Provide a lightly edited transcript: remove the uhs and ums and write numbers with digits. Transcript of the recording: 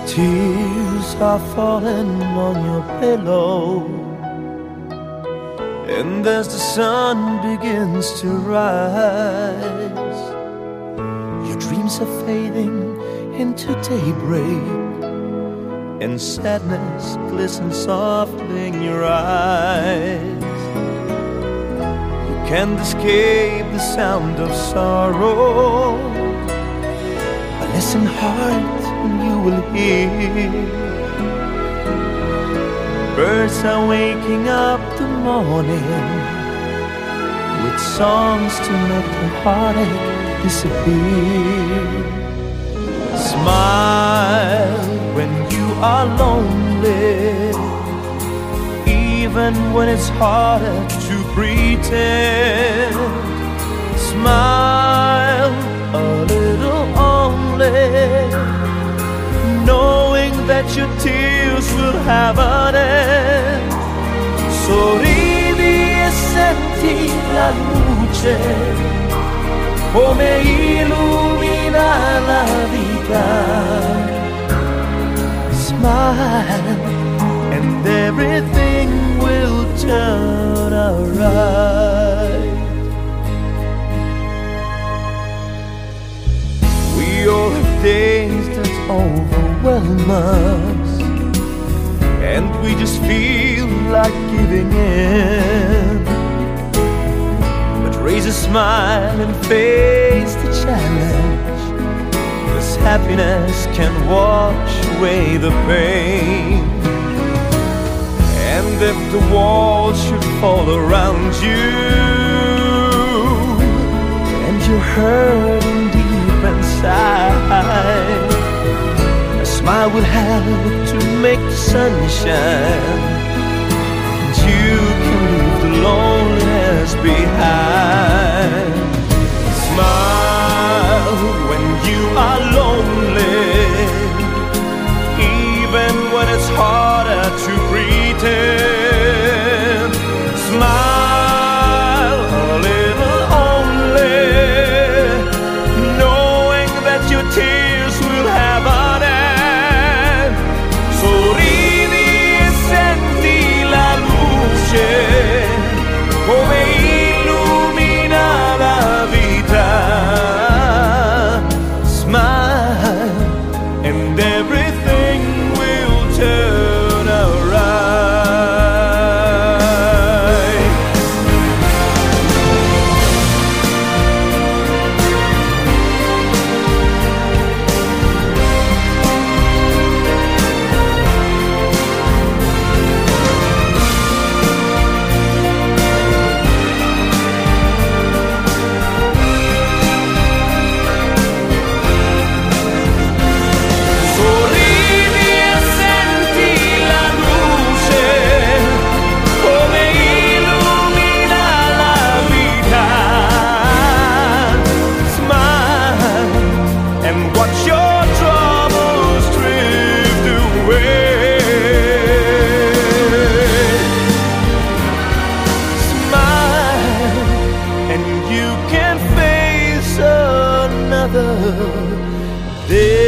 Tears are falling on your pillow, and as the sun begins to rise, your dreams are fading into daybreak, and sadness glistens softly in your eyes. You can't escape the sound of sorrow, but listen hard and you will hear birds are waking up the morning with songs to make the heartache disappear. Smile when you are lonely, even when it's harder to pretend. Smile a little only, knowing that your tears will have an end. Sorridi e senti la luce come illumina la vita. Smile and everything will turn alright. We all have days that overwhelm us, and we just feel like giving in. But raise a smile and face the challenge, 'cause happiness can wash away the pain. And if the walls should fall around you, and you're hurting deep inside, a smile will help to make the sun shine, and you can leave the loneliness behind. Smile when you are lonely, even when it's harder to pretend. Smile a little only, knowing that your tears will have an end. Sorridi e senti la luce come illumina la vita. Smile and everything will turn alright. You can face another day.